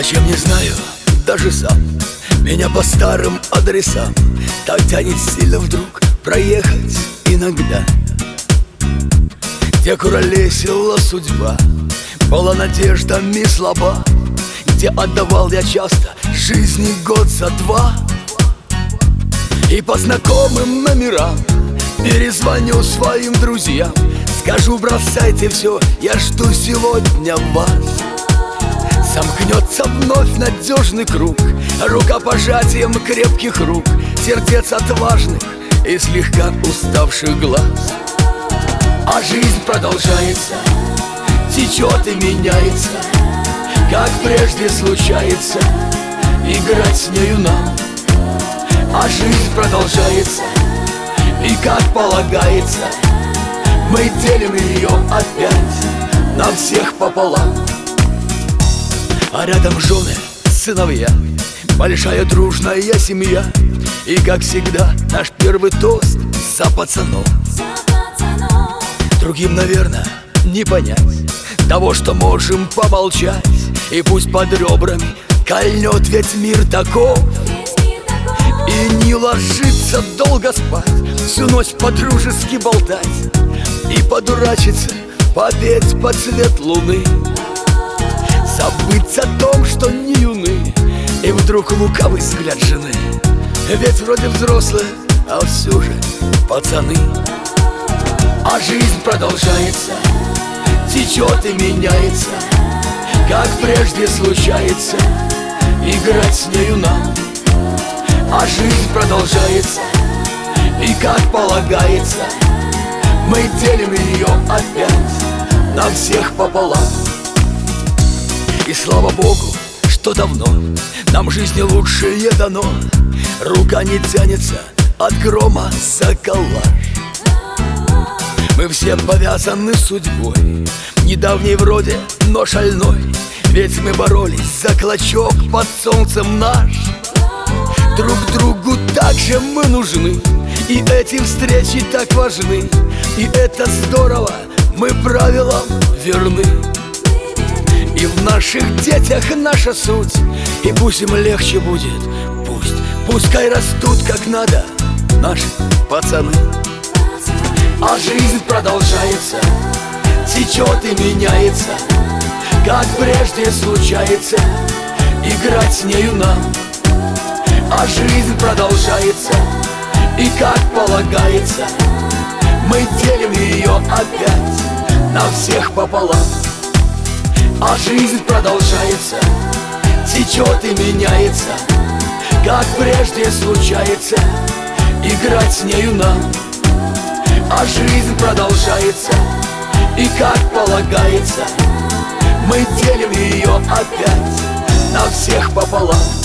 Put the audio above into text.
Зачем, не знаю, даже сам. Меня по старым адресам так тянет сильно вдруг проехать иногда, где куролесила судьба, была надеждами слаба, где отдавал я часто жизни год за два. И по знакомым номерам перезвоню своим друзьям, скажу: бросайте все, я жду сегодня вас. Замкнется вновь надежный круг рукопожатием крепких рук, сердец отважных и слегка уставших глаз. А жизнь продолжается, течет и меняется, как прежде случается, играть с нею нам. А жизнь продолжается, и как полагается, мы делим ее опять на всех пополам. А рядом жены, сыновья, большая дружная семья. И как всегда наш первый тост за пацанов. Другим, наверное, не понять того, что можем помолчать. И пусть под ребрами кольнет, ведь мир таков. И не ложиться долго спать, всю ночь по-дружески болтать и подурачиться, попеть под цвет луны, забыть о том, что не юны. И вдруг лукавый взгляд жены, ведь вроде взрослые, а все же пацаны. А жизнь продолжается, течет и меняется, как прежде случается, играть с нею нам. А жизнь продолжается, и как полагается, мы делим ее опять на всех пополам. И слава Богу, что давно нам в жизни лучшее дано. Рука не тянется от грома за коллаж. Мы все повязаны судьбой, недавней вроде, но шальной. Ведь мы боролись за клочок под солнцем наш. Друг другу так же мы нужны, и эти встречи так важны. И это здорово, мы правилам верны. И в наших детях наша суть, и пусть им легче будет, пускай растут как надо наши пацаны. А жизнь продолжается, течет и меняется, как прежде случается, играть с нею нам. А жизнь продолжается, и как полагается, мы делим ее опять на всех пополам. А жизнь продолжается, течет и меняется, как прежде случается, играть с нею нам. А жизнь продолжается, и как полагается, мы делим ее опять на всех пополам.